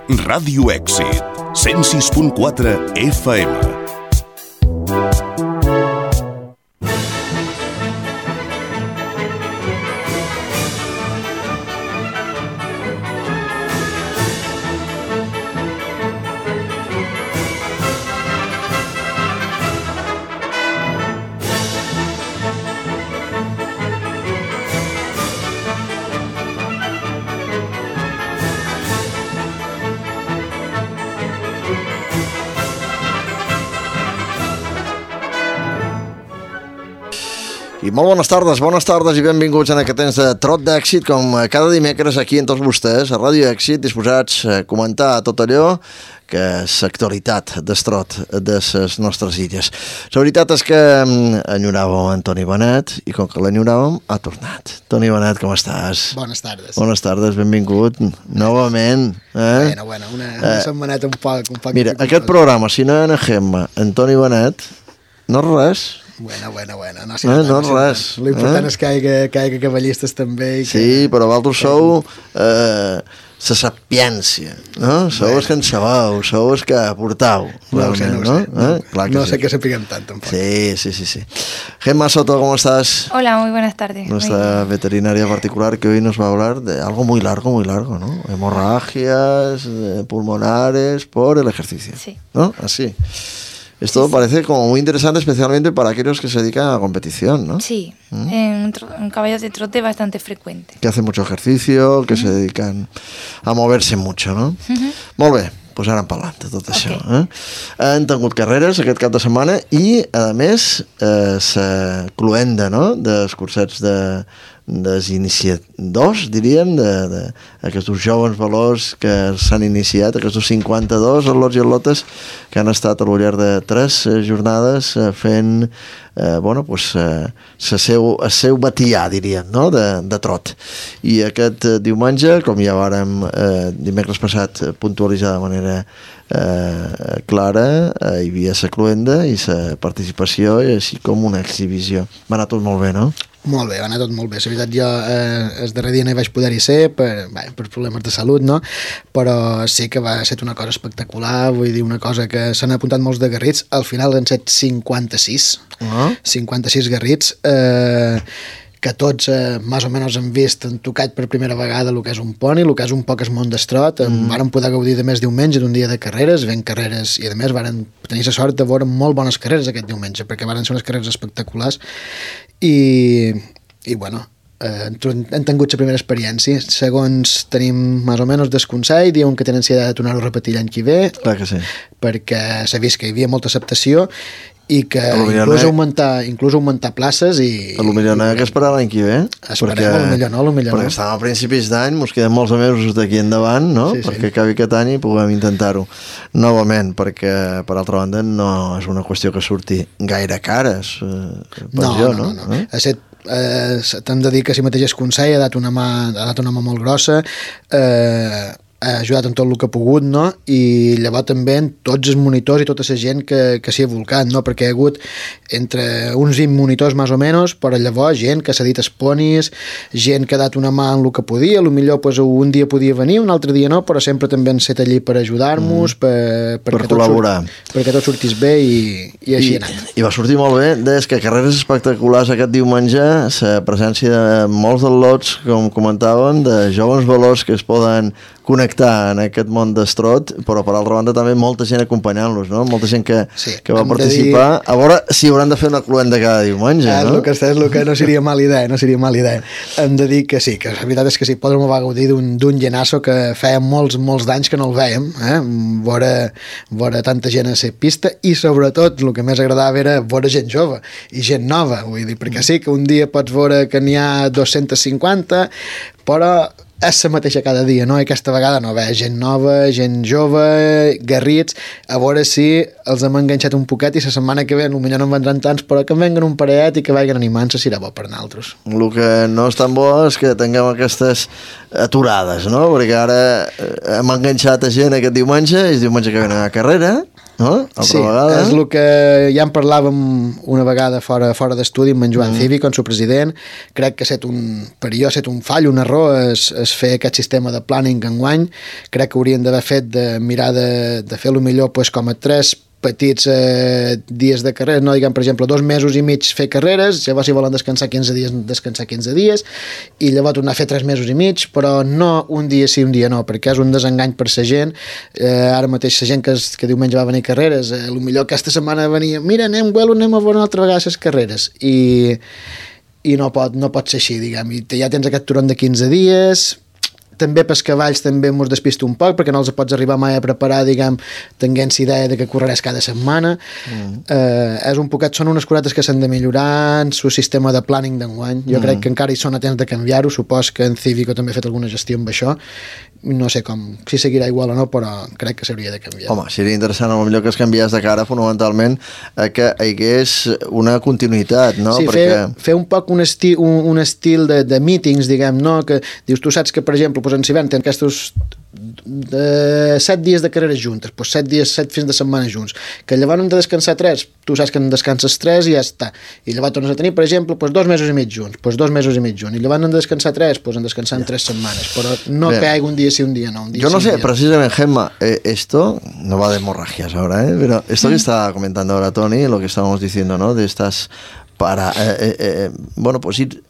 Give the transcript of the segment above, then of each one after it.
Ràdio Èxit, 106.4 FM. I molt bones tardes i benvinguts en aquest temps de Trot d'Èxit, com cada dimecres aquí amb tots vostès, a Ràdio Èxit, disposats a comentar tot allò que és actualitat d'estrot de les nostres illes. La veritat és que enyoràvem en Toni Benet i com que l'enyoràvem, ha tornat. Toni Benet, com estàs? Bones tardes. Bones tardes, benvingut novament. Bueno, una setmaneta un poc... Mira, aquest programa, si no hi ha Gemma, en Toni Benet, no és res. Bueno. No és res. L'important és que hi hagi cavallistes també. Sí, però vosaltres sou la sapiència, no? Sou els que en sabeu, sou els que aportau. No ho sé. No sé sí. que sapiguem tant, tampoc. Sí. Gemma Soto, ¿cómo estás? Hola, muy buenas tardes. Nuestra veterinaria particular que hoy nos va a hablar de algo muy largo, ¿no? Hemorragias pulmonares por el ejercicio. Sí. ¿No? Así. Esto parece como muy interesante, especialmente para aquellos que se dedican a la competición, ¿no? Sí, en caballos de trote bastante frecuente. Que hacen mucho ejercicio, que se dedican a moverse mucho, no? Molt bé, doncs ara en parlant de tot això. Han tingut carreres aquest cap de setmana i, a més, la cluenda, no?, dels cursets dels iniciadors, diríem, d'aquests joves valors que s'han iniciat, aquests 52 al·lots i al·lotes que han estat a lo llarg de 3 jornades fent el seu batià, diríem, no?, de trot. I aquest diumenge, com ja vàrem dimecres passat puntualitzar de manera clara, hi havia la cluenda i la participació, així com una exhibició. Va anar tot molt bé, no? Molt bé, va anar tot molt bé. La veritat, jo el darrer dia no hi vaig poder-hi ser per problemes de salut, no? Però sí que va ser una cosa espectacular, vull dir, una cosa que s'han apuntat molts de garrits, al final han set 56 garrits, que tots més o menys han vist, han tocat per primera vegada el que és un poni, el que és un poc el món d'estrot. Varen poder gaudir de més diumenge d'un dia de carreres, ben carreres, i a més varen tenir la sort de veure molt bones carreres aquest diumenge, perquè varen ser unes carreres espectaculars i bueno, han tingut la primera experiència. Segons tenim més o menys desconsell, diuen que tenen ansietat de tornar-ho a repetir l'any que ve. Clar que sí. Perquè s'ha vist que hi havia molta acceptació i que inclús augmentar places i... Potser no hi ha que esperar l'any que ve. Esperem, potser no. Perquè estàvem a principis d'any, ens queden molts mesos d'aquí endavant, no? Sí. Perquè acabi aquest any i puguem intentar-ho novament, perquè, per altra banda, no és una qüestió que surti gaire cares. No. T'hem de dir que si mateix el Consell ha dat una mà molt grossa, ha ajudat en tot el que ha pogut, no? I llavors també en tots els monitors i tota la gent que s'hi ha volcat, no? Perquè hi ha hagut entre uns 20 monitors més o menys, però llavors gent que s'ha dit esponis, gent que ha dat una mà en el que podia, millor pues, un dia podia venir, un altre dia no, però sempre també han estat allí per ajudar-nos, per col·laborar, perquè tot sortís bé i així ha anat. I va sortir molt bé, des que carreres espectaculars aquest diumenge, la presència de molts al·lots, com comentàvem, de joves valors que es poden connectar en aquest món d'estrot, però per altra banda també molta gent acompanyant-los, no? Molta gent que va participar. A veure si hauran de fer una cluenda cada diumenge, no? És el que no seria mala idea. Hem de dir que sí, que la veritat és que sí, podrem gaudir d'un llenasso que feia molts d'anys que no el vèiem, veure tanta gent a la pista i sobretot el que més agradava era veure gent jove i gent nova, vull dir, perquè sí que un dia pots veure que n'hi ha 250, però és la mateixa cada dia, no? I aquesta vegada no ve gent nova, gent jove, garrits, a veure si els hem enganxat un poquet i la setmana que ve potser no en vendran tants, però que en venguen un parellet i que vagin animant-se si era bo per nosaltres. El que no és tan bo és que tinguem aquestes aturades, no? Perquè ara hem enganxat a gent aquest diumenge, és diumenge que ve a carrera, no? Sí, és el que ja en parlàvem una vegada fora d'estudi amb en Joan Cívico, el seu president. Crec que per jo ha estat un fall, un error, és fer aquest sistema de planning enguany. Crec que haurien d'haver fet de mirar de fer-lo millor com a 3 petits dies de carreres, no diguem, per exemple, 2 mesos i mig fer carreres, llavors si volen descansar 15 dies, descansar 15 dies, i llavors tornar a fer 3 mesos i mig, però no un dia sí, un dia no, perquè és un desengany per sa gent. Ara mateix sa gent que diumenge va venir a carreres, potser aquesta setmana venia, mira, anem a veure una altra vegada les carreres, i no pot ser així, diguem, i ja tens aquest turon de 15 dies. També pels cavalls també mos despista un poc, perquè no els pots arribar mai a preparar, diguem, tenint-se idea de que correràs cada setmana. És un poquet, són unes cosetes que s'han de millorar en el sistema de planning d'enguany. Jo crec que encara hi són a temps de canviar-ho, supos que en Cívico també ha fet alguna gestió amb això. No sé si seguirà igual o no, però crec que s'hauria de canviar. Home, seria interessant, potser que es canviés de cara fonamentalment que hi hagués una continuïtat, no? Sí, fer un poc un estil de meetings, diguem, no? Que dius, tu saps que, per exemple, en Civern tenen aquests 7 dies de carreres juntes, 7 fins de setmana junts, que llavors hem de descansar 3, tu saps que en descanses 3 i ja està, i llavors tornes a tenir, per exemple, 2 mesos i mig junts, 2 mesos i mig junts, i llavors hem de descansar 3, en descansar 3 setmanes, però no que hagi un dia sí, un dia no. Yo no sé, precisamente, Gemma, esto no va de hemorragias ahora, pero esto que está comentando ahora Tony, lo que estábamos diciendo, ¿no? De estas para, bueno, pues ir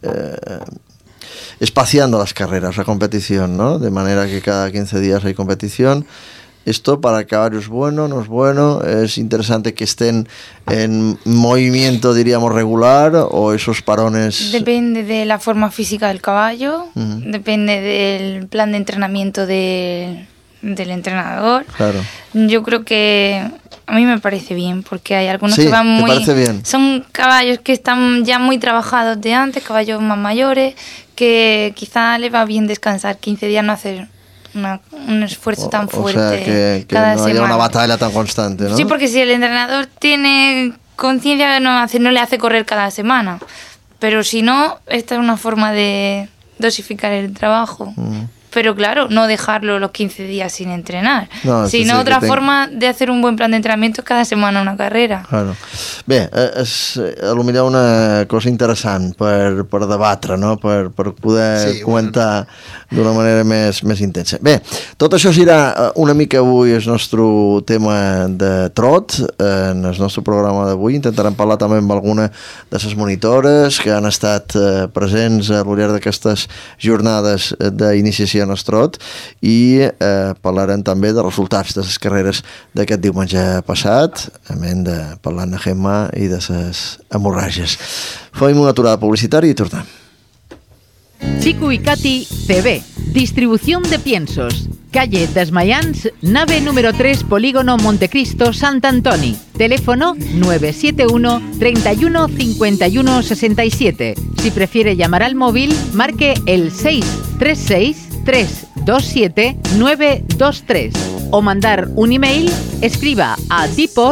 espaciando las carreras, la competición, ¿no? De manera que cada 15 días hay competición. Esto para el caballo es bueno, no es bueno, es interesante que estén en movimiento, diríamos, regular, o esos parones... Depende de la forma física del caballo, depende del plan de entrenamiento del entrenador. Claro. Yo creo que a mí me parece bien, porque hay algunos sí, que van muy... parece bien. Son caballos que están ya muy trabajados de antes, caballos más mayores, que quizá les va bien descansar 15 días, no hacer un esfuerzo tan fuerte. O sea, que cada no haya una batalla tan constante, ¿no? Sí, porque si el entrenador tiene conciencia, no le hace correr cada semana. Pero si no, esta es una forma de dosificar el trabajo. Pero claro, no dejarlo los 15 días sin entrenar, sino otra forma de hacer un buen plan de entrenamiento cada semana una carrera. Claro. Bé, és potser una cosa interessant per debatre, no? Per poder comentar d'una manera més intensa. Bé, tot això serà una mica avui el nostre tema de trot, en el nostre programa d'avui. Intentarem parlar també amb alguna de les monitores que han estat presents a llarg d'aquestes jornades d'iniciació en el trot, i parlarem també de resultats de les carreres d'aquest diumenge passat, a més de parlar de Gemma i de les hemorràgies. Fem una aturada publicitària i tornem. Chico y Katy CB, distribución de piensos, calle Desmayans, nave número 3, polígono Montecristo, Sant Antoni, teléfono 971 31 51 67. Si prefiere llamar al móvil, marque el 636 327 923 o mandar un email, escriba a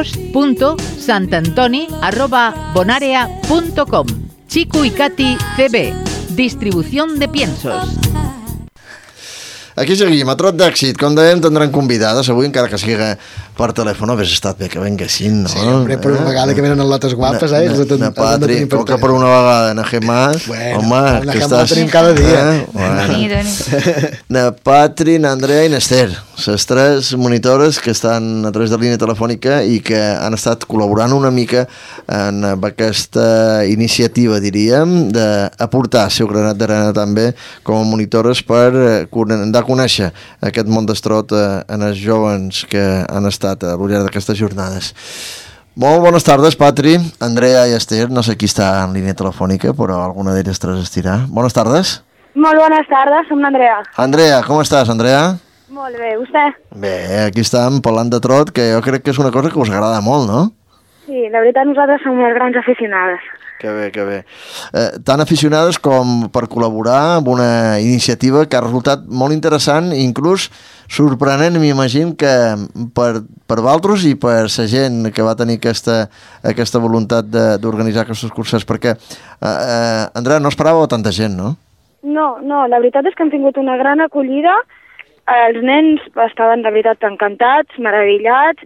tipos.santantoni@bonarea.com. Chico y Katy CB, distribución de piensos. Aquí seguim, a trot d'èxit. Com dèiem, tindrem convidades avui, encara que sigui per telèfon. Hauria estat bé que venguessin, no? Sí, hombre, per una vegada que venen en lotes guapes, Na Patri, com que per una vegada, na Gemma, home, que estàs... La tenim cada dia. Na Patri, na Andrea i na Esther, les tres monitores que estan a través de línia telefònica i que han estat col·laborant una mica en aquesta iniciativa, diríem, d'aportar el seu granat d'arena també com a monitores per dar a conèixer aquest món d'estrot en els joves que han estat a llarg d'aquestes jornades. Molt bones tardes, Patri, Andrea i Esther. No sé qui està en línia telefònica, però alguna d'elles tres estirà. Bones tardes. Molt bones tardes, som l'Andrea. Andrea, com estàs, Andrea? Molt bé, vostè? Bé, aquí estem parlant de trot, que jo crec que és una cosa que us agrada molt, no? Sí, la veritat nosaltres som unes grans aficionades. Que bé, que bé. Tan aficionades com per col·laborar amb una iniciativa que ha resultat molt interessant, inclús sorprenent, m'imagino, que per vosaltres i per la gent que va tenir aquesta voluntat d'organitzar aquests curses, perquè, Andrea, no esperàveu tanta gent, no? No, la veritat és que hem tingut una gran acollida. Els nens estaven de veritat encantats, meravellats,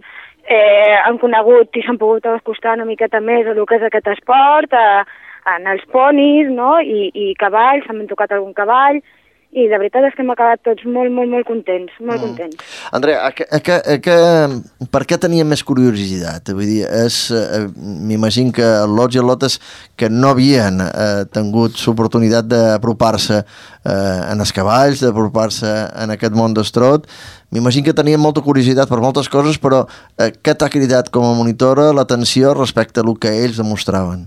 han conegut i s'han pogut acostar una miqueta més a el que és aquest esport, en els ponis, no? I cavalls, també hem tocat algun cavall, i la veritat és que hem acabat tots molt contents, molt contents. Andrea, per què tenia més curiositat? Vull dir, m'imagino que els lots i les lotes que no havien tingut l'oportunitat d'apropar-se en els cavalls, d'apropar-se en aquest món d'estrot, m'imagino que tenien molta curiositat per moltes coses, però què t'ha cridat com a monitora l'atenció respecte al que ells demostraven?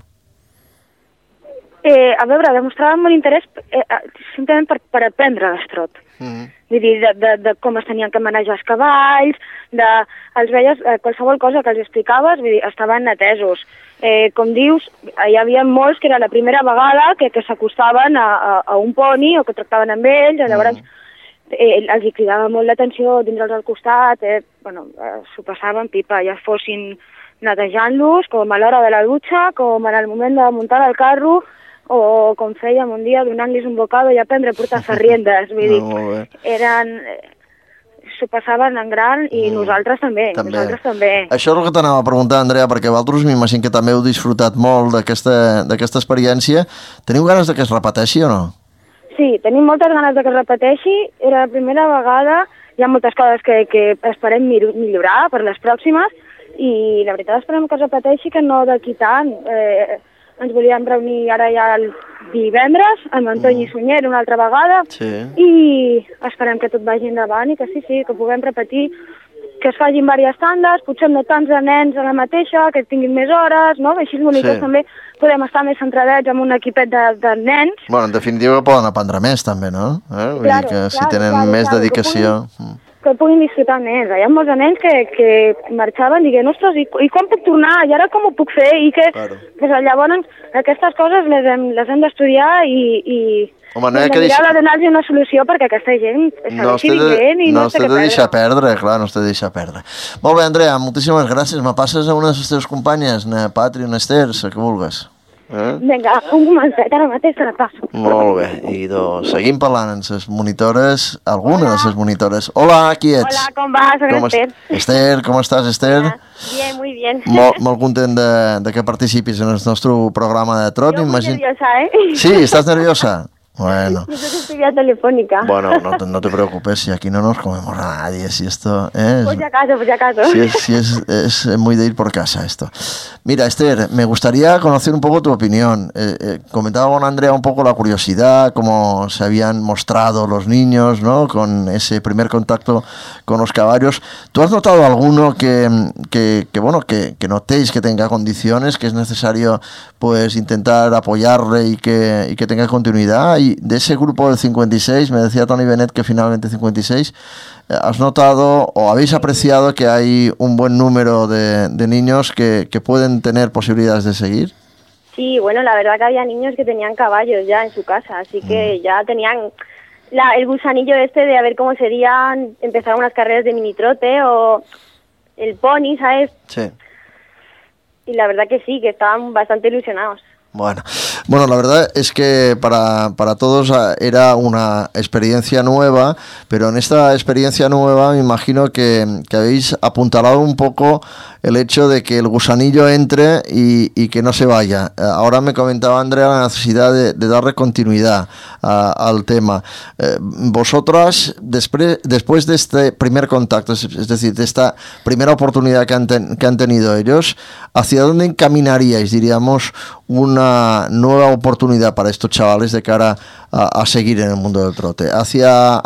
A veure, demostraven molt interès simplement per aprendre l'estrot. Vull dir, de com es tenien que manejar els cavalls, els veies, qualsevol cosa que els explicaves, vull dir, estaven atesos. Com dius, hi havia molts que era la primera vegada que s'acostaven a un poni o que tractaven amb ells, llavors els cridava molt l'atenció, dins-los al costat, s'ho passaven pipa, ja fossin netejant-los, com a l'hora de la dutxa, com en el moment de muntar el carro, o com fèiem un dia donant-los un bocado i aprendre a portar ferriendes, vull dir, s'ho passaven en gran i nosaltres també. Això és el que t'anava a preguntar, Andrea, perquè vosaltres m'imagino que també heu disfrutat molt d'aquesta experiència. Teniu ganes que es repeteixi o no? Sí, tenim moltes ganes que es repeteixi, era la primera vegada, hi ha moltes coses que esperem millorar per les pròximes i la veritat esperem que es repeteixi, que no d'aquí tant. Ens volíem reunir ara ja el divendres amb Antoni Sunyer una altra vegada i esperem que tot vagi endavant i que sí, que puguem repetir, que es facin diverses tandes, potser no tants de nens a la mateixa, que tinguin més hores, no? Així els monitors també podem estar més centradets amb un equipet de nens. Bueno, en definitiva poden aprendre més també, no? Vull dir que si tenen més dedicació... Que puguin disfrutar més. Hi ha molts nens que marxaven dient, ostres, i quan puc tornar? I ara com ho puc fer? I que, llavors, aquestes coses les hem d'estudiar i mirar de donar-los una solució perquè aquesta gent segueixi vigent i no es té que perdre. Clar, no es té de deixar perdre. Molt bé, Andrea, moltíssimes gràcies. Me passes a una de les teves companyes, na Patri, na Esther, que vulgues. Vinga, un momentet, ara mateix te la passo. Molt bé, i seguim parlant amb les monitores, alguna de les monitores. Hola, qui ets? Hola, com vas? Soc Esther. Esther, com estàs, Esther? Bien, muy bien. Molt content de que participis en el nostre programa de trot. Yo muy nerviosa, Sí, ¿estás nerviosa? Bueno. Yo creo que estoy vía telefónica. Bueno, no te preocupes, si aquí no nos comemos a nadie, si esto es... Pues ya acaso. Si es muy de ir por casa esto. Mira, Esther, me gustaría conocer un poco tu opinión. Comentaba con Andrea un poco la curiosidad, cómo se habían mostrado los niños, ¿no? Con ese primer contacto con los caballos. ¿Tú has notado alguno que notéis que tenga condiciones, que es necesario pues intentar apoyarle y que tenga continuidad? Y de ese grupo del 56, me decía Toni Benet que finalmente 56, ¿has notado o habéis apreciado que hay un buen número de niños que pueden tener posibilidades de seguir? Sí, bueno, la verdad que había niños que tenían caballos ya en su casa, así que ya tenían el gusanillo de a ver cómo serían empezar unas carreras de mini trote o el pony, ¿sabes? Sí. Y la verdad que sí, que estaban bastante ilusionados. Bueno, la verdad es que para todos era una experiencia nueva, pero en esta experiencia nueva me imagino que habéis apuntalado un poco el hecho de que el gusanillo entre y que no se vaya. Ahora me comentaba Andrea la necesidad de darle continuidad al tema. Vosotras, después de este primer contacto, es decir, de esta primera oportunidad que han tenido ellos, ¿hacia dónde encaminaríais, diríamos, una nueva oportunidad para estos chavales de cara a seguir en el mundo del trote? Hacia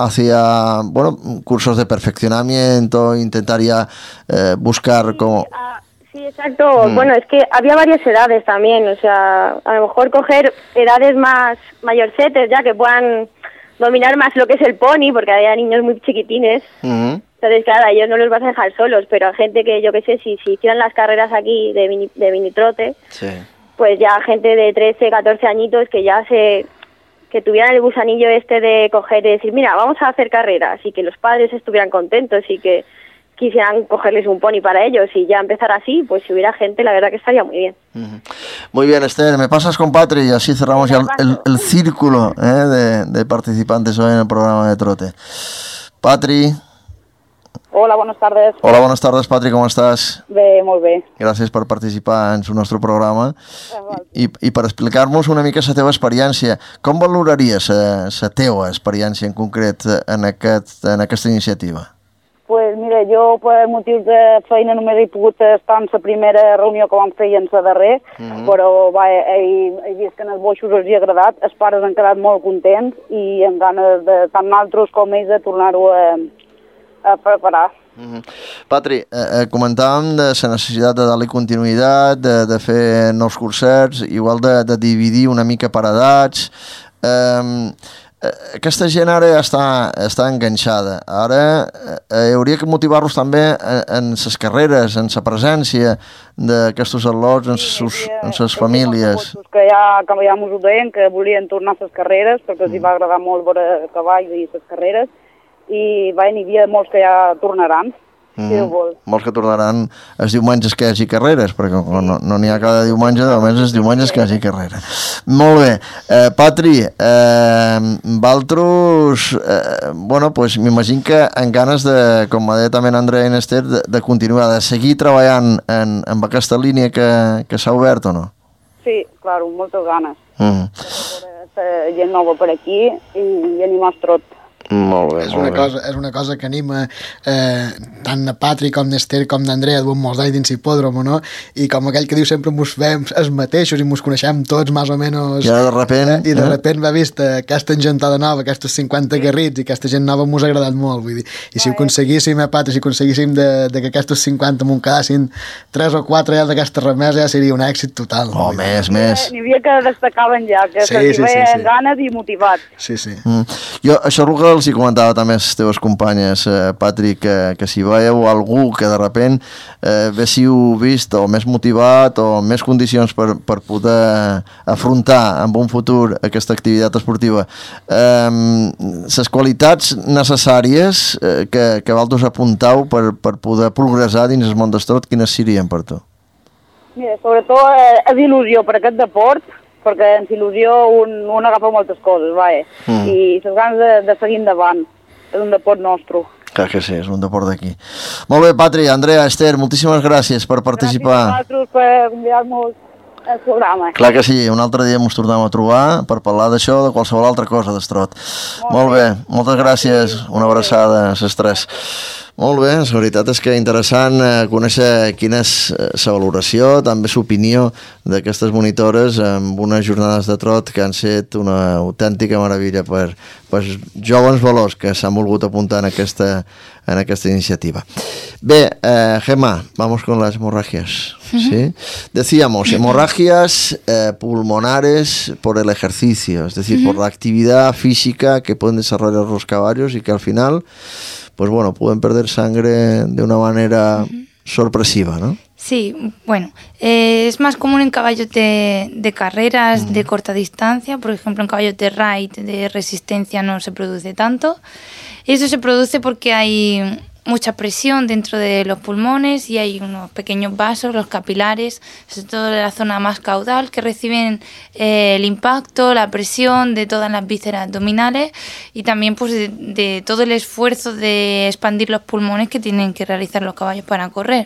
cursos de perfeccionamiento, intentaría buscar como... Sí, exacto. Bueno, es que había varias edades también, o sea, a lo mejor coger edades más mayorcetes ya que puedan dominar más lo que es el pony, porque había niños muy chiquitines. Entonces, claro, a ellos no los vas a dejar solos, pero a gente que, yo qué sé, si hicieran las carreras aquí de mini trote, pues ya gente de 13, 14 añitos que tuvieran el gusanillo de coger y decir, mira, vamos a hacer carreras, y que los padres estuvieran contentos y que quisieran cogerles un pony para ellos y ya empezar así, pues si hubiera gente, la verdad que estaría muy bien. Muy bien, Esther, me pasas con Patri y así cerramos ya el círculo de participantes hoy en el programa de trote. Patri. Hola, buenas tardes. Hola, buenas tardes, Patri, com estàs? Bé, molt bé. Gràcies per participar en el nostre programa i per explicar-nos una mica la teva experiència. Com valoraries la teva experiència en concret en aquesta iniciativa? Pues mira, jo per motius de feina només he pogut estar en la primera reunió que vam fer i en la darrer, però he vist que en els boixos els hi ha agradat, els pares han quedat molt contents i amb ganes de tant nosaltres com ells de tornar-ho a preparar. Patri, comentàvem de la necessitat de dar-li continuïtat, de fer nous cursets, igual de dividir una mica per edats. Aquesta gent ara ja està enganxada. Ara hauria que motivar-los també en les carreres, en la presència d'aquests al·lots, en les famílies. Que ja mos ho deien, que volien tornar a les carreres, perquè els va agradar molt veure cavalls i les carreres, i n'hi havia molts que ja tornaran. Molts que tornaran els diumenges que hi hagi carreres, perquè no n'hi ha cada diumenge, almenys els diumenges que hi hagi carrera. Molt bé. Patri, vosaltres, pues m'imagino que en ganes de, com m'ha dit també en Andrea i en Esther, de continuar, de seguir treballant en aquesta línia que s'ha obert o no? Sí, clar, moltes ganes. Gent nova per aquí i animar el trot. Molt bé, és una cosa que anima tant a Patri com d'Ester com d'Andrea, duen molts anys dins l'hipòdromo, no? I com aquell que diu sempre mos veiem els mateixos i mos coneixem tots més o menys. I de repent va vist aquesta engentada nova, aquests 50 garrits i aquesta gent nova mos ha agradat molt, vull dir. I si ho aconseguíssim, Patri, si aconseguíssim de que aquests 50 m'ho quedassin 3 o 4 ja d'aquesta remesa, ja seria un èxit total. Oh, més. N'hi havia que destacaven ja, que s'hi veien ganes i motivats. Sí. Jo, això és el que els hi comentava també a les teves companyes, Patri, que si veieu algú que de repent haguéssiu vist o més motivat o més condicions per poder afrontar en un futur aquesta activitat esportiva, les qualitats necessàries que vosaltres apuntau per poder progressar dins el món d'estrot, quines serien per tu? Mira, sobretot és il·lusió per aquest deport, perquè en il·lusió un agafa moltes coses, i les ganes de seguir endavant. És un deport nostre. Clar que sí, és un deport d'aquí. Molt bé, Patri, Andrea, Esther, moltíssimes gràcies per participar. Gràcies a vosaltres per convidar-nos al programa. Clar que sí, un altre dia ens tornem a trobar per parlar d'això o de qualsevol altra cosa d'estrot. Molt bé, moltes gràcies, una abraçada a les tres. Molt bé, la veritat és que interessant conèixer quina és la valoració, també l'opinió d'aquestes monitores amb unes jornades de trot que han set una autèntica meravella per joves valors que s'han volgut apuntar en aquesta iniciativa. Bé, Gemma, vamos con las hemorragias. ¿Sí? Decíamos, hemorragias pulmonares por el ejercicio, es decir, por la actividad física que pueden desarrollar los caballos y que al final pues bueno, pueden perder sangre de una manera sorpresiva, ¿no? Sí, bueno, es más común en caballos de carreras de corta distancia, por ejemplo en caballos de ride, de resistencia no se produce tanto. Eso se produce porque hay mucha presión dentro de los pulmones y hay unos pequeños vasos, los capilares, sobre todo de la zona más caudal, que reciben el impacto, la presión de todas las vísceras abdominales y también pues de todo el esfuerzo de expandir los pulmones que tienen que realizar los caballos para correr.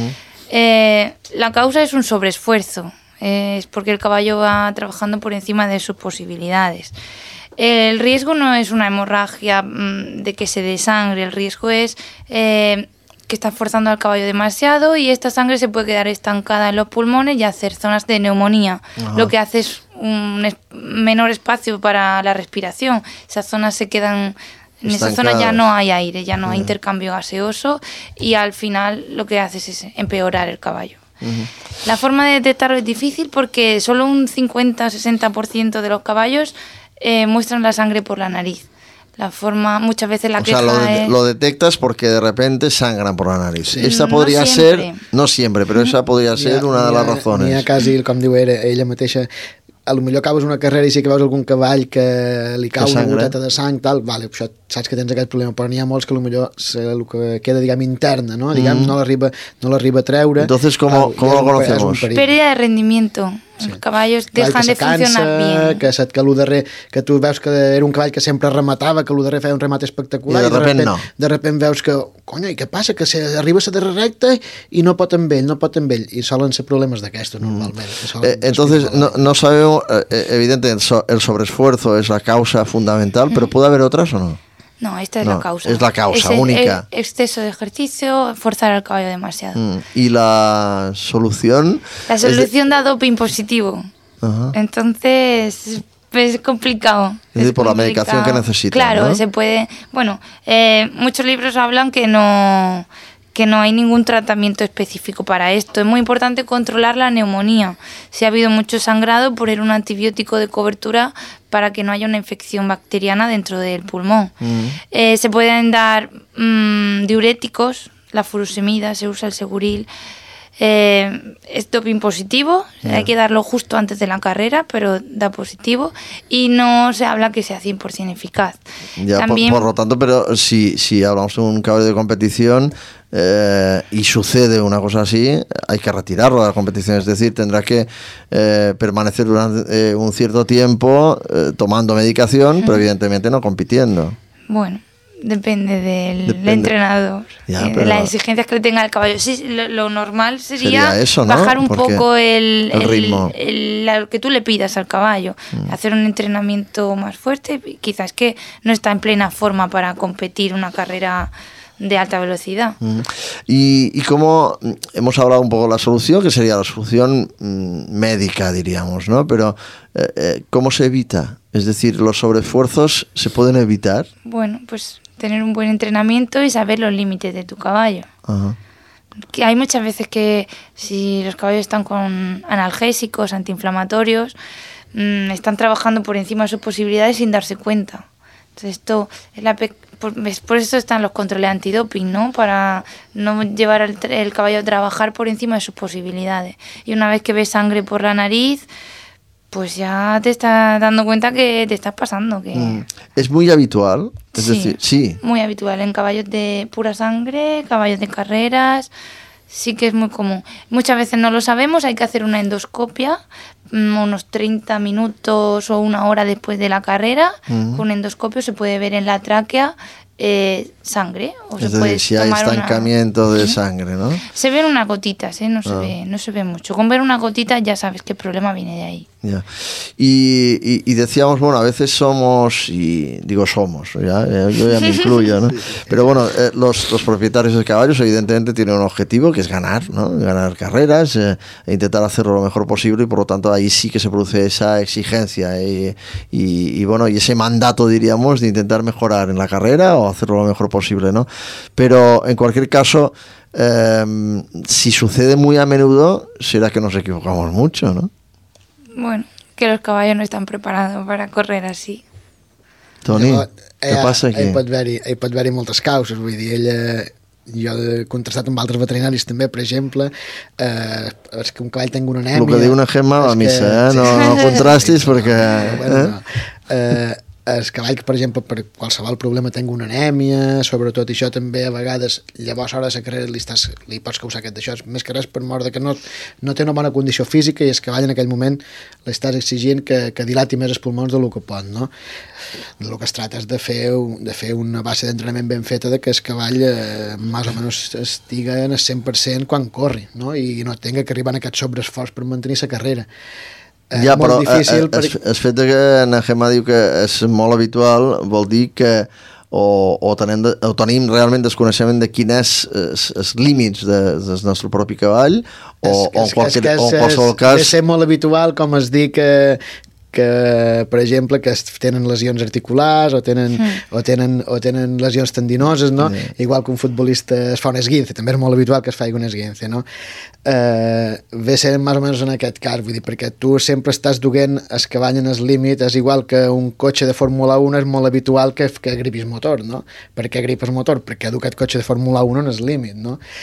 La causa es un sobreesfuerzo, es porque el caballo va trabajando por encima de sus posibilidades. El riesgo no es una hemorragia de que se desangre, el riesgo es que está forzando al caballo demasiado y esta sangre se puede quedar estancada en los pulmones y hacer zonas de neumonía, lo que hace es un menor espacio para la respiración. Esas zonas se quedan... En esa zona ya no hay aire, ya no hay intercambio gaseoso y al final lo que hace es empeorar el caballo. La forma de detectarlo es difícil porque solo un 50-60% de los caballos muestran la sangre por la nariz. La forma, muchas veces la queja lo detectas porque de repente sangran por la nariz. Sí. Esta podria ser, no sempre, però esa podria ser una de les razones. N'hi ha quasi, com diu ella mateixa, a lo millor acabes una carrera i sí que veus algun cavall que li cau una goteta de sang, tal, vale, això, saps que tens aquest problema, però n'hi ha molts que a lo millor el que queda, diguem, interna, ¿no? Diguem, no l'arriba a treure. Entonces, ¿cómo lo conocemos? Pérdida de rendimiento. Els caballos dejan de funcionar bien. Que lo darrer, que tu veus que era un cavall que sempre rematava, que lo darrer feia un remat espectacular, i de repente no. De repente veus que, coño, i què passa? Que arriba a la darrera recta i no pot amb ell, i solen ser problemes d'aquestos normalment. Entonces, no sabemos, evidentemente, el sobreesfuerzo es la causa fundamental, pero ¿puede haber otras o no? No, esta es la causa. Es la causa única. Exceso de ejercicio, forzar al caballo demasiado. ¿Y la solución? La solución da doping positivo. Ajá. Entonces es complicado. Es decir, por la medicación que necesita. Claro, ¿no? se puede. Bueno, muchos libros hablan que no hay ningún tratamiento específico para esto. Es muy importante controlar la neumonía. Si ha habido mucho sangrado, poner un antibiótico de cobertura para que no haya una infección bacteriana dentro del pulmón. Se pueden dar diuréticos, la furosemida, se usa el Seguril. Es doping positivo, hay que darlo justo antes de la carrera, pero da positivo y no se habla que sea 100% eficaz. Ya, también, por lo tanto, pero si hablamos de un caballo de competición y sucede una cosa así, hay que retirarlo de la competición, es decir, tendrá que permanecer durante un cierto tiempo tomando medicación, pero evidentemente no compitiendo. Bueno, depende del entrenador, de las exigencias que le tenga el caballo. Sí, lo normal sería eso, ¿no? Bajar un poco el ritmo, lo que tú le pidas al caballo, hacer un entrenamiento más fuerte. Quizás que no está en plena forma para competir una carrera de alta velocidad. Y como hemos hablado un poco de la solución, que sería la solución médica, diríamos, ¿no? Pero ¿cómo se evita? Es decir, ¿los sobreesfuerzos se pueden evitar? Bueno, pues tener un buen entrenamiento y saber los límites de tu caballo. Ajá. Que hay muchas veces que si los caballos están con analgésicos, antiinflamatorios, están trabajando por encima de sus posibilidades sin darse cuenta. Entonces esto es por eso están los controles antidoping, ¿no? Para no llevar el caballo a trabajar por encima de sus posibilidades. Y una vez que ves sangre por la nariz, pues ya te estás dando cuenta que te estás pasando. Que... ¿Es muy habitual? Es decir, sí. Muy habitual en caballos de pura sangre, caballos de carreras, sí que es muy común. Muchas veces no lo sabemos, hay que hacer una endoscopia, unos 30 minutos o una hora después de la carrera. Con un endoscopio se puede ver en la tráquea sangre. O es decir, si hay estancamiento de sangre, ¿no? Se ven unas gotitas, no se ve mucho. Con ver una gotita ya sabes qué problema viene de ahí. Ya. Y decíamos, bueno, a veces somos, y digo somos, yo ya me incluyo, ¿no? Pero bueno, los propietarios de caballos evidentemente tienen un objetivo que es ganar, ¿no? Ganar carreras e intentar hacerlo lo mejor posible, y por lo tanto ahí sí que se produce esa exigencia y bueno, y ese mandato, diríamos, de intentar mejorar en la carrera o hacerlo lo mejor posible, ¿no? Pero en cualquier caso, si sucede muy a menudo, será que nos equivocamos mucho, ¿no? Bueno, que los caballos no están preparados para correr así. Toni, què passa aquí? Hi pot haver-hi moltes causes, vull dir, jo he contrastat amb altres veterinaris també, per exemple, és que un cavall tingui una anèmia... El que diu una Gemma va a missa, no contrastis perquè... El cavall que, per exemple, per qualsevol problema tingui una anèmia, sobretot això també a vegades, llavors a l'hora de la carrera li pots causar aquest d'això, més que res per mort de que no té una bona condició física, i el cavall en aquell moment l'estàs exigint que dilati més els pulmons del que pot, no? El que es tracta és de fer una base d'entrenament ben feta, de que el cavall més o menys estiga en el 100% quan corri, no? I no tinga que arribar a aquest sobreesforç per mantenir la carrera. Ja, però el fet que na Gemma diu que és molt habitual vol dir que o tenim realment desconeixement de quin és els límits del nostre propi cavall, o en qualsevol cas... És molt habitual, com es diu, que per exemple, que tenen lesions articulars o tenen lesions tendinoses, no? Igual que un futbolista es fa un esguince, també és molt habitual que es faci un esguince, no? Ve ser més o menys en aquest cas, vull dir, perquè tu sempre estàs duent el cavall en el límit. És igual que un cotxe de Fórmula 1, és molt habitual que gripis motor, no? Per què gripes motor? Perquè du aquest cotxe de Fórmula 1 en el límit, no?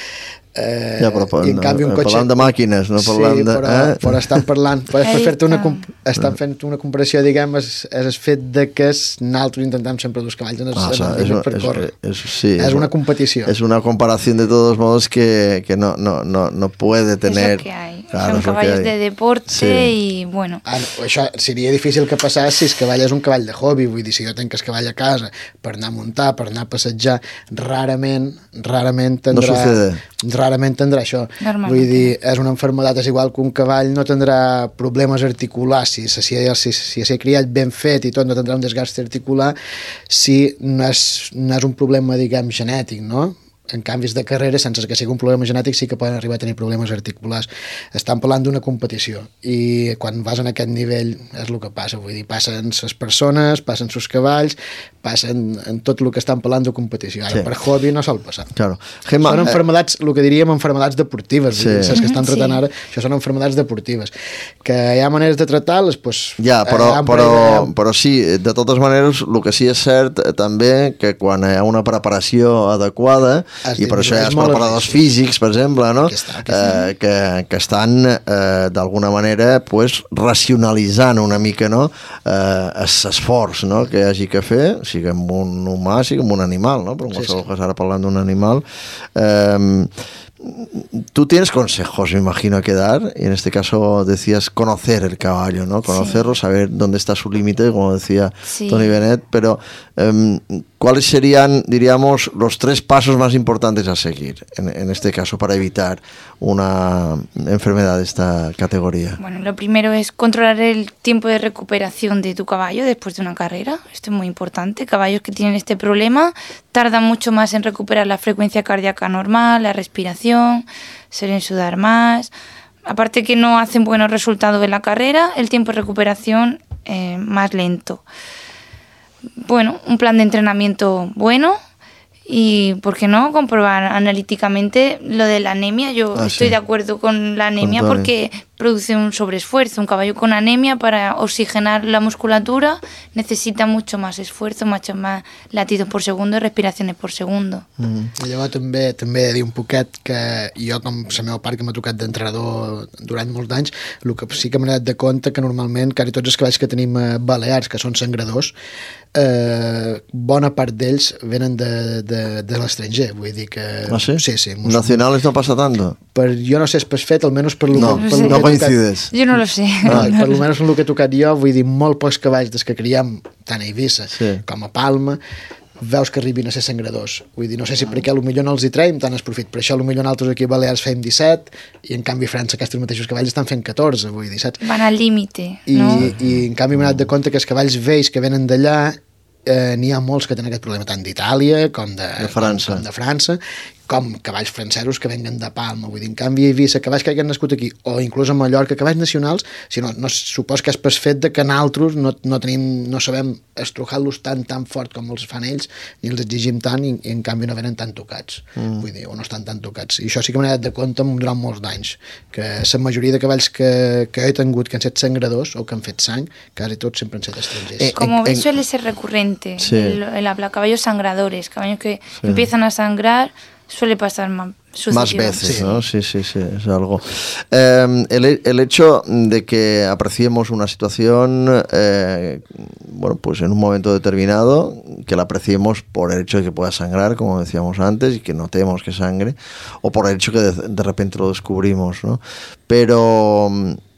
I en canvi un cotxe... Parlant de màquines, no parlant de... però estan parlant, estan fent una comparació, diguem, és el fet de que nosaltres intentem sempre dos cavalls en el per córrer. És una competició. Es una comparación de todos modos que no puede tener... Es lo que hay. Claro, son caballos de deporte i, bueno... Això seria difícil que passés si el cavall és un cavall de hobby, vull dir, si jo tenc el cavall a casa per anar a muntar, per anar a passejar, rarament tindrà... No sucede. Rarament tindrà això. Vull dir, és una enfermedad, és igual que un cavall no tindrà problemes articulars, si s'ha criat ben fet i tot, no tindrà un desgast articular si no és un problema, diguem, genètic, no? En canvis de carrera, sense que sigui un problema genètic, sí que poden arribar a tenir problemes articulars. Estan parlant d'una competició i quan vas en aquest nivell és el que passa, vull dir, passen les persones, passen els cavalls, passen en tot el que estan parlant de competició. Ara, per hobby no sol passar. Claro. Gemma, són enfermedats, el que diríem enfermedats deportives, vull dir, les que estan tratant ara, això són enfermedats deportives. Que hi ha maneres de tractar-les, doncs... Ja, però sí, de totes maneres, el que sí és cert també que quan hi ha una preparació adequada, i per això hi ha els preparadors físics, per exemple, no? Que estan d'alguna manera racionalitzant una mica l'esforç que hi hagi que fer, sigui amb un humà, sigui amb un animal, no? Però en qualsevol cas, ara parlant d'un animal... Tú tienes consejos, me imagino, que dar, y en este caso decías conocer el caballo, ¿no? Conocerlo, saber dónde está su límite, como decía Toni Benet, pero ¿cuáles serían, diríamos, los 3 pasos más importantes a seguir, en este caso, para evitar una enfermedad de esta categoría? Bueno, lo primero es controlar el tiempo de recuperación de tu caballo después de una carrera. Esto es muy importante. Caballos que tienen este problema tardan mucho más en recuperar la frecuencia cardíaca normal, la respiración, suelen sudar más. Aparte que no hacen buenos resultados en la carrera, el tiempo de recuperación más lento. Bueno, un plan de entrenamiento bueno y, ¿por qué no?, comprobar analíticamente lo de la anemia. Yo estoy de acuerdo con la anemia porque produce un sobreesfuerzo. Un caballo con anemia, para oxigenar la musculatura, necesita mucho más esfuerzo, mucho más latidos por segundo y respiraciones por segundo. Llavors també he de dir un poquet que jo, com la meva part que m'ha tocat d'entrenador durant molts anys, el que sí que m'he donat de compte que normalment quasi tots els cavalls que tenim balears, que són sangradors, bona part d'ells venen de l'estranger, vull dir que... ¿Ah, sí? Sí. ¿Nacionales no pasa tanto? Jo no sé per fet, almenys per lo no coincides. Jo no lo sé. Per lo menys el que he tocat jo, vull dir, molt pocs cavalls des que criem, tant a Eivissa com a Palma, veus que arribin a ser sangradors. Vull dir, no sé si perquè potser no els hi traiem tant el profit, per això potser nosaltres aquí a Balears fem 17 i en canvi a França aquests mateixos cavalls estan fent 14, vull dir, saps? Van al límite, no? I en canvi m'he donat de compte que els cavalls vells que venen d'allà n'hi ha molts que tenen aquest problema tant d'Itàlia com de França, com cavalls francesos que venguen de Palma, vull dir, en canvi he vist cavalls que hagin nascut aquí, o inclús a Mallorca, cavalls nacionals, si no supos que és per fet de que nosaltres no sabem estrujar-los tan fort com els fan ells, ni els exigim tant, i en canvi no venen tan tocats, vull dir, o no estan tan tocats. I això sí que m'he donat de compte durant molts d'anys, que la majoria de cavalls que he tingut que han set sangradors, o que han fet sang, quasi tots sempre han set estrangers. Como ves, suele ser recurrente el hablar, caballos sangradores, caballos que empiezan a sangrar, suele pasar más veces, ¿no? Sí, es algo. El hecho de que apreciemos una situación, bueno, pues en un momento determinado, que la apreciemos por el hecho de que pueda sangrar, como decíamos antes, y que notemos que sangre, o por el hecho que de repente lo descubrimos, ¿no? Pero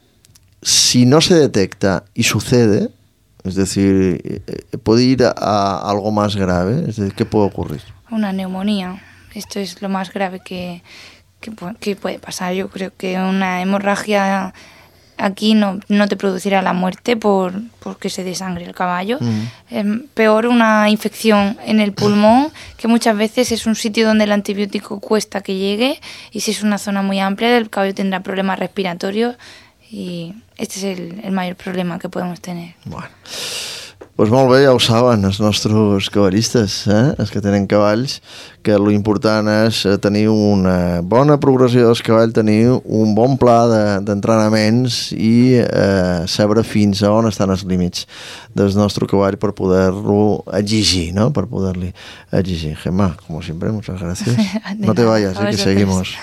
si no se detecta y sucede, es decir, puede ir a algo más grave, es decir, ¿qué puede ocurrir? Una neumonía. Esto es lo más grave que puede pasar. Yo creo que una hemorragia aquí no te producirá la muerte porque se desangre el caballo. Peor una infección en el pulmón, que muchas veces es un sitio donde el antibiótico cuesta que llegue, y si es una zona muy amplia, el caballo tendrá problemas respiratorios, y este es el mayor problema que podemos tener. Bueno. Pues molt bé, ja ho saben els nostres cavallistes, els que tenen cavalls, que l'important és tenir una bona progressió del cavall, tenir un bon pla d'entrenaments i saber fins a on estan els límits del nostre cavall per poder-lo exigir, ¿no? Per poder-li exigir. Gemma, como siempre, muchas gracias. No te vayas, que seguimos.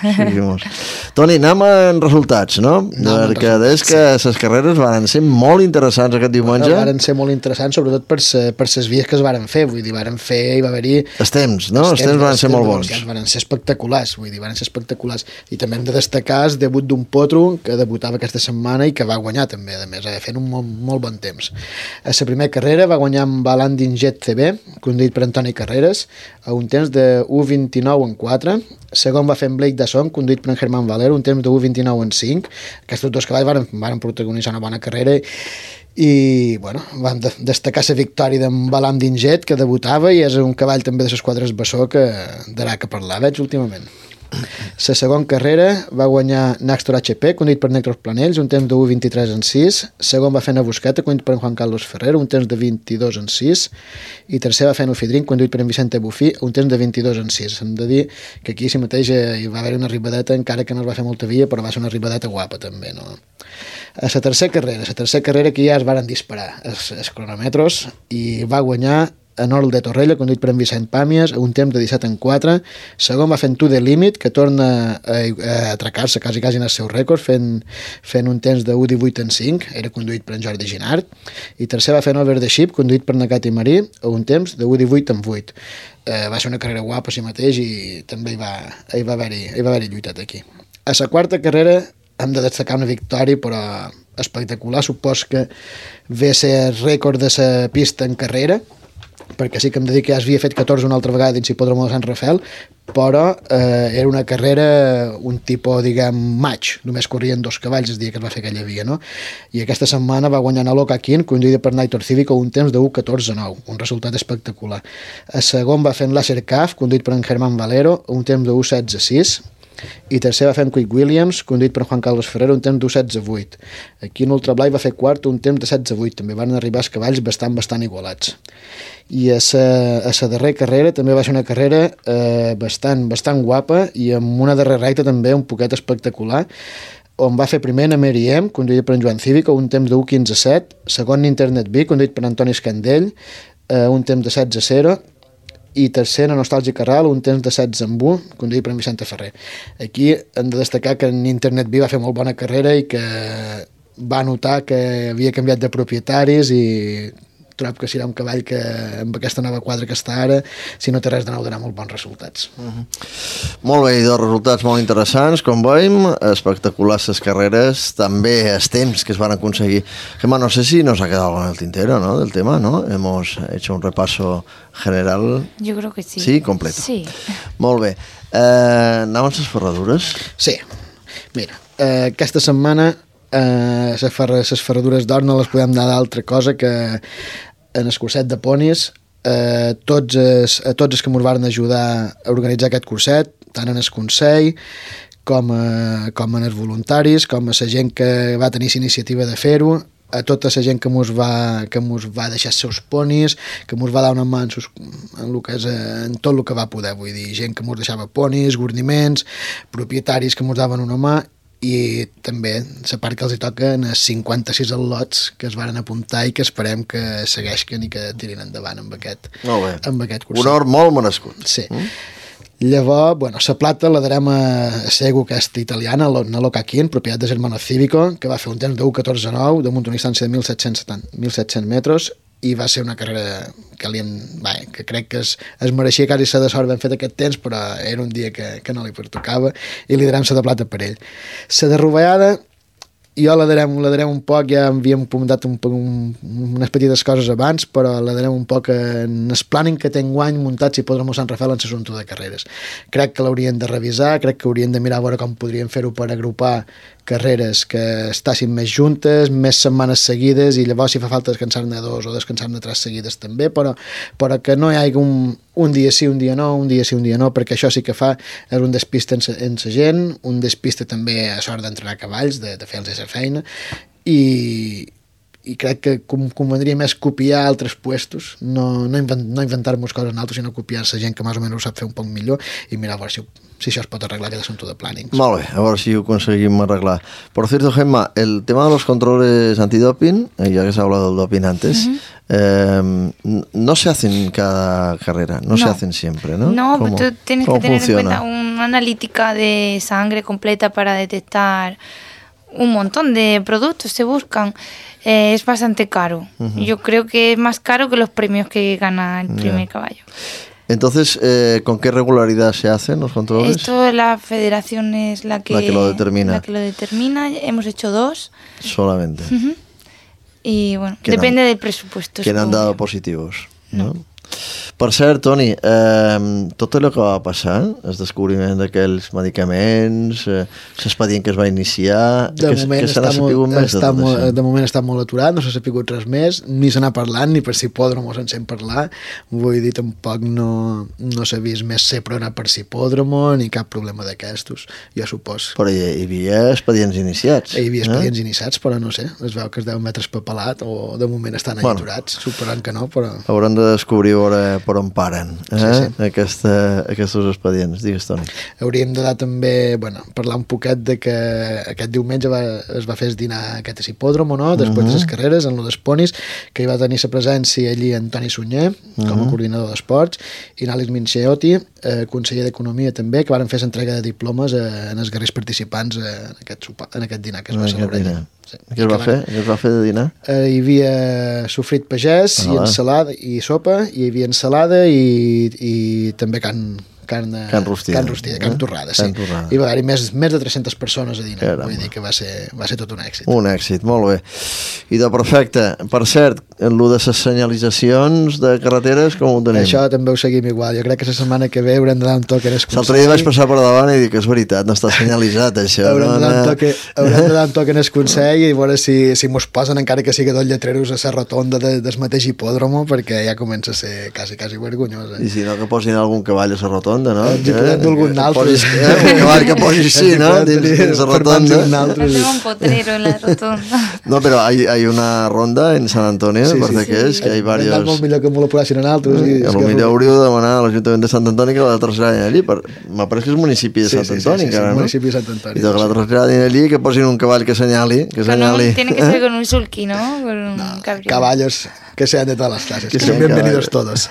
Toni, anem en resultats, no? Perquè des que les carreres van ser molt interessants aquest diumenge. Van ser molt interessants, sobretot per les vies que es varen fer. Vull dir, varen fer, hi va haver-hi... Els temps, no? Els temps van ser molt bons. Van ser espectaculars, vull dir, van ser espectaculars. I també hem de destacar el debut d'un potro que debutava aquesta setmana i que va guanyar també, a més, fent un molt bon temps. A la primera carrera va guanyar amb Balandin Jet CB, conduït per Antoni Carreras, a un temps de 1.29 en 4. Segon va fer en Blake Dasson, conduït per en Germán Valero, un temps de 1.29 en 5. Aquests dos cavalls van protagonitzar una bona carrera i bueno, vam destacar la victòria d'en Balandin Jet, que debutava, i és un cavall també de les quadres Bessó que darà que parlar, veig últimament. La segona carrera va guanyar Naxtor HP, conduït per Néctor Planells, un temps de 1.23 en 6. Segon va fer Busqueta, conduït per Juan Carlos Ferrer, un temps de 22 en 6. I tercer va fer Nufidrin, conduït per en Vicente Bufí, un temps de 22 en 6. Hem de dir que aquí mateix hi va haver una arribadeta, encara que no es va fer molta via, però va ser una arribadeta guapa també, no? A la tercera carrera que ja es varen disparar els cronòmetres i va guanyar en Orl de Torrella, conduït per en Vicent Pàmies, a un temps de 17 en 4. Segon va fent To The Limit, que torna a atracar-se quasi en el seu rècord, fent un temps de 1.18 en 5, era conduït per en Jordi Ginard. I tercer va fent Over the Ship, conduït per Nakati Marí, a un temps de 1.18 en 8. Va ser una carrera guapa a si mateix i també hi va haver-hi lluitat aquí. A la quarta carrera hem de destacar una victòria, però espectacular. Supos que ve a ser rècord de la pista en carrera, perquè sí que hem de dir que ja es havia fet 14 una altra vegada dins l'hipòdromo de Sant Rafael, però era una carrera, un tipus, diguem, match. Només corrien 2 cavalls el dia que es va fer aquella via, no? I aquesta setmana va guanyar a Loca King, conduïda per Naitor Cívico, un temps de 1.14.9, un resultat espectacular. A segon va fent Láser Caf, conduït per en Germán Valero, un temps de 1.16.6. I tercer va fer en Quick Williams, conduït per Juan Carlos Ferrer, un temps d'1.16.8. Aquí en Ultra Blai va fer quart, un temps de 16.8. També van arribar els cavalls bastant igualats. I a la darrera carrera també va ser una carrera bastant guapa i amb una darrera recta també un poquet espectacular, on va fer primer en Mary M, conduït per en Joan Cívico, un temps de 1.15.7. Segon Internet B, conduït per Antoni Escandell, un temps de 16.0. I tercer en Nostàlgic Carral, un temps de 16 en 1, conduït per en Vicente Ferrer. Aquí hem de destacar que en Internet B va fer molt bona carrera i que va notar que havia canviat de propietaris i trobo que serà un cavall que amb aquesta nova quadra que està ara, si no té res de nou, donarà molt bons resultats. Molt bé, i dos resultats molt interessants, com veiem, espectaculars les carreres, també els temps que es van aconseguir. Gemma, no sé si nos ha quedado algo en el tintero, ¿no?, del tema, ¿no? Hemos hecho un repaso general. Yo creo que sí. Sí, completo. Sí. Molt bé. Anaven les ferradures? Sí. Mira, aquesta setmana les ferradures d'or no les podem dar d'altra cosa que en el curset de ponis, tots els que ens van ajudar a organitzar aquest curset, tant en el Consell com en els voluntaris, com a la gent que va tenir la iniciativa de fer-ho, a tota la gent que mos va deixar els seus ponis, que mos va dar una mà en tot el que va poder, vull dir, gent que mos deixava ponis, guarniments, propietaris que mos daven una mà, i també la part que els hi toca en els 56 al·lots que es varen apuntar i que esperem que segueixin i que tirin endavant amb aquest curset. Un or molt merescut. Sí. Llavors, bueno, la plata la darem a Segu, aquesta italiana, a Loca King, propietat de Germano Cívico, que va fer un temps de 1.14.9 damunt una distància de 1.700 metres, i va ser una carrera que crec que es mereixia quasi ser de sort ben fet aquest temps, però era un dia que no li pertocava, i li darem la de plata per ell. La de Rovellada, jo la darem un poc, ja havíem apuntat unes petites coses abans, però la darem un poc en el planning que té enguany muntat si podrem Sant Rafael en l'assumpte de carreres. Crec que l'haurien de revisar, crec que haurien de mirar a veure com podrien fer-ho per agrupar carreres que estiguin més juntes, més setmanes seguides, i llavors si fa falta descansar-ne 2 o descansar-ne 3 seguides també, però que no hi hagi un dia sí, un dia no, un dia sí, un dia no, perquè això sí que fa és un despiste en la gent, un despiste també a sort d'entrenar cavalls, de fer-los la feina, i i crec que convendria més copiar altres puestos, no inventar-nos coses en altres, sinó copiar-se gent que més o menys ho sap fer un poc millor i mirar a veure si això es pot arreglar, aquest assumpte de plannings. Molt bé, a ver si lo conseguimos arreglar. Por cierto, Gemma, el tema de los controles antidoping, ya que se ha hablado del doping antes, no se hacen cada carrera, no se hacen siempre, ¿no? No, pues tú tienes que tener funciona? en cuenta una analítica de sangre completa para detectar un montón de productos, se buscan. Es bastante caro. Yo creo que es más caro que los premios que gana el primer caballo. Entonces, ¿con qué regularidad se hacen los controles? Esto la federación es la que lo determina. La que lo determina. Hemos hecho 2. Solamente. Y bueno, depende del presupuesto. Que han dado positivos, no? Per cert, Toni, tot allò que va passar, el descobriment d'aquells medicaments, l'expedient que es va iniciar, de moment se n'ha sapigut més de tot això? De moment està molt aturat, no s'ha sapigut res més, ni se n'ha parlat, ni per Sipòdromo se'n sent parlar, vull dir, tampoc no s'ha vist més Seprona per Sipòdromo, ni cap problema d'aquestos, jo supos. Però hi havia expedients iniciats. Hi havia expedients iniciats, però no sé, es veu que es deuen metre espapelat, o de moment estan aturats, suposant que no, però... Hauran de descobrir per on paren aquests expedients. Digues, Toni. Hauríem de dar també, parlar un poquet de que aquest diumenge es va fer el dinar aquest a Sipòdromo, no? Després de les carreres, en lo d'Esponis, que hi va tenir la presència allí Antoni Sunyer, com a coordinador d'esports, i Nàlix Mincheotti, conseller d'Economia també, que van fer l'entrega de diplomes en els guerrers participants en aquest dinar que es va celebrar. Què es va fer de dinar? Hi havia sofrit pagès i ensalada i sopa, i hi havia ensalada i també carn rostida, carn torrada, sí. I va haver-hi més de 300 persones a dinar. Vull dir que va ser tot un èxit. Un èxit, molt bé. I de perfecte. Per cert, en lo de les senyalitzacions de carreteres, com ho tenim? Això també ho seguim igual. Jo crec que la setmana que ve haurem de dar un toc en el Consell. L'altre dia vaig passar per davant i dic que és veritat, no està senyalitzat, això. Haurem de dar un toc en el Consell i veure si mos posen, encara que sigui dos lletreros, a la rotonda del mateix hipòdromo, perquè ja comença a ser quasi vergonyós. I si no, que posin algun cavall a la rotonda, no? Ens hi podem dur algun altre. Un cavall que posi així, no? Dins la rotonda. Hacemos un potrero en la rotonda. No, però hay una ronda en San Antonio, parece que és, que hay varios... És molt millor que m'ho apurassin en altres. A lo millor hauríeu de demanar a l'Ajuntament de Sant Antoni que la traslladin allí. M'apareix que és municipi de Sant Antoni, encara, no? Sí, municipi de Sant Antoni. I que la traslladin allí, que posin un cavall que senyali. Tiene que ser con un sulky, ¿no? Con un cabriol. Caballos que sean de todas las clases, que son bienvenidos todos.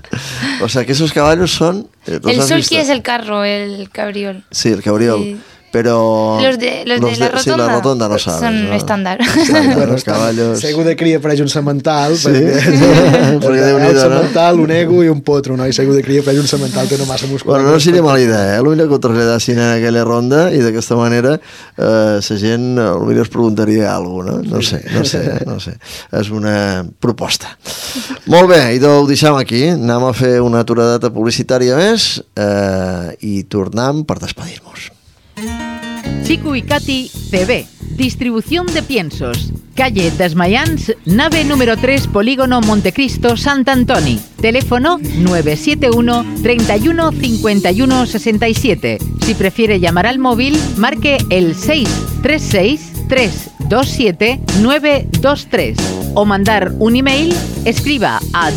O sea, que esos caballos son... El sulky es el carro, el cabriol. Sí, el cabriol. Sí. Pero los de la rotonda, sí, la rotonda no sabes, son estándar. Los caballos... Segur de cria apareix un semental, sí. perquè el semental, un ego i un potro, no? I segur de cria apareix un semental que no massa muscular. Bueno, no seria mala idea, potser que ho traslladassin en aquella ronda i d'aquesta manera la gent potser es preguntaria alguna cosa, no? No sé. És una proposta. Molt bé, i ho deixem aquí. Anem a fer una aturada publicitària més i tornem per despedir-nos. Chico y Katy CB, distribución de piensos. Calle Desmayans, nave número 3, Polígono Montecristo, Sant Antoni. Teléfono 971 31 51 67. Si prefiere llamar al móvil, marque el 636 327 923. O mandar un email, escriba a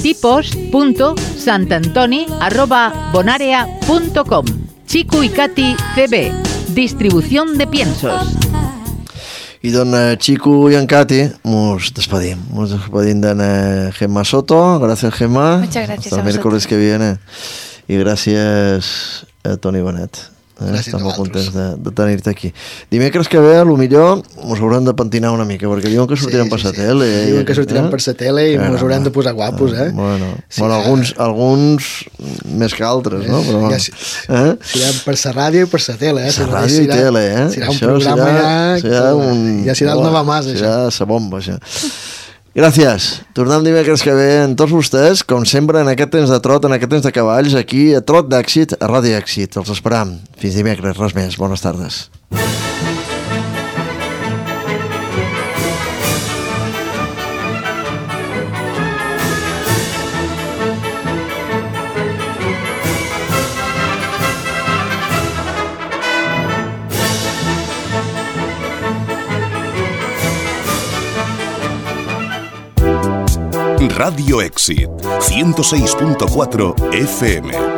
dipos.santantoni@bonarea.com. Chico y Katy CB, distribución de piensos. I don Chico y en Katy nos despedim de Gemma Soto. Gracias, Gemma. Muchas gracias. Hasta el miércoles que viene. Y gracias a Toni Benet. Estem molt contents de tenir-te aquí. Dimecres que ve, potser ens haurem de pentinar una mica, perquè diuen que sortirem per la tele. Diuen que sortirem per la tele i ens haurem de posar guapos, Bueno, alguns més que altres, no? Però, serà per la ràdio i per la tele, La ràdio i tele, Serà un programa ja serà el Nova Mas, això. Serà la bomba, això. Gràcies. Tornem dimecres que ve amb tots vostès, com sempre, en aquest temps de trot, en aquest temps de cavalls, aquí a Trot d'Èxit, a Ràdio Èxit. Els esperam. Fins dimecres, res més. Bones tardes. Radio Èxit, 106.4 FM.